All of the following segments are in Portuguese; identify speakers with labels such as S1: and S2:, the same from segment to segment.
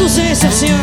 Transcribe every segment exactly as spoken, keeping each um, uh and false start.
S1: duzência, senhor.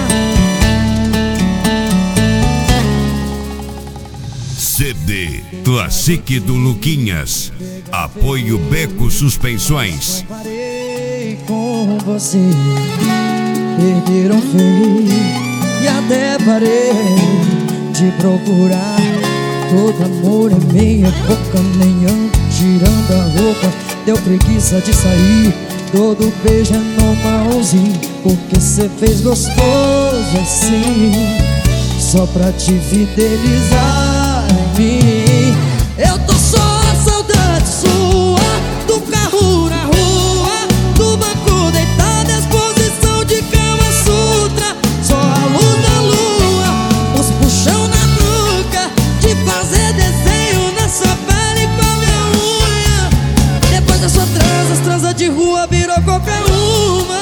S2: C D Classic do Luquinhas. Apoio Beco Suspensões.
S3: Parei com você, perderam feio e até parei de procurar. Todo amor é meia boca, nem ando tirando a roupa. Deu preguiça de sair, todo beijo é normalzinho, porque cê fez gostoso assim, só pra te fidelizar em mim. Eu tô só a saudade sua, do carro na rua, do banco deitado, exposição de Kama Sutra. Só a luz da lua, os puxão na nuca, de fazer desenho nessa pele com a minha unha. Depois da sua transa, as transas de rua virou qualquer uma.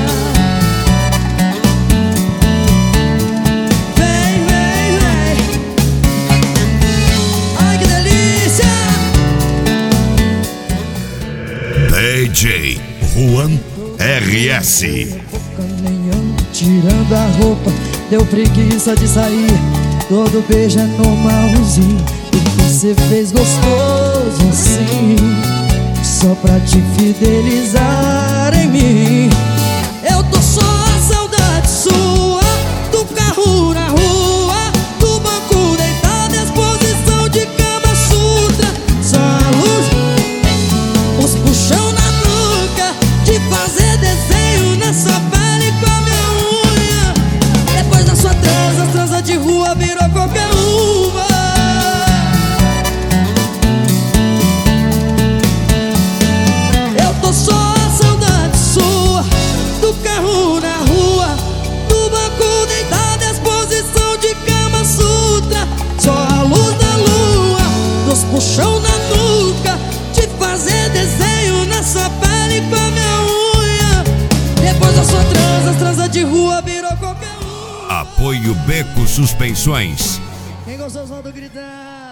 S2: D J Juan R S.
S3: Tirando a roupa, deu preguiça de sair, todo beijo é normalzinho, e você fez gostoso assim, só pra te fidelizar em mim. Eu tô só a saudade sua, do carro na rua, do banco deitado, exposição de Kama Sutra. Só a luz, os puxão na nuca, de fazer desenho nessa pele com a minha unha. Depois da sua transa, as transas de rua virou qualquer uma. Eu tô só a saudade sua, do carro na rua, do banco deitado, exposição de Kama Sutra. Só a luz da lua, dos puxão na nuca, de fazer desenho nessa pele com a minha unha. Depois da sua transa, as transas de rua virou qualquer um.
S2: Apoio Beco Suspensões.
S3: Quem gostou, solta o gritar.